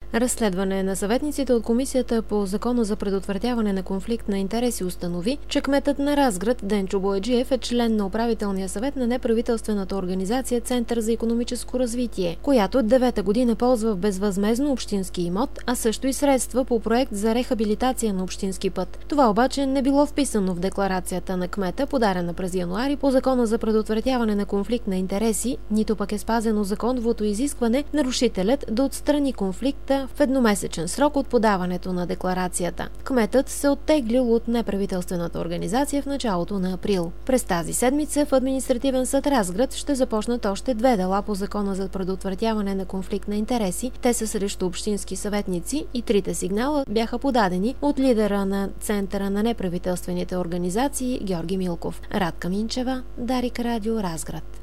Разследване на съветниците от Комисията по Закона за предотвратяване на конфликт на интереси установи, че кметът на Разград Денчо Бояджиев е член на управителния съвет на неправителствената организация Център за икономическо развитие, която от 9-та година ползва безвъзмездно общински имот, а също и средства по проект за рехабилитация на общински път. Това обаче не било вписано в декларацията на кмета, подадена през януари по Закона за предотвратяване на конфликт на интереси, нито пък е спазено законовото изискване нарушителят да отстрани конфликта в едномесечен срок от подаването на декларацията. Кметът се оттеглил от неправителствената организация в началото на април. През тази седмица в Административен съд Разград ще започнат още 2 дела по Закона за предотвратяване на конфликт на интереси. Те са срещу общински съветници и 3 сигнала бяха подадени от лидера на Центъра на неправителствените организации Георги Милков. Радка Минчева, Дарик Радио, Разград.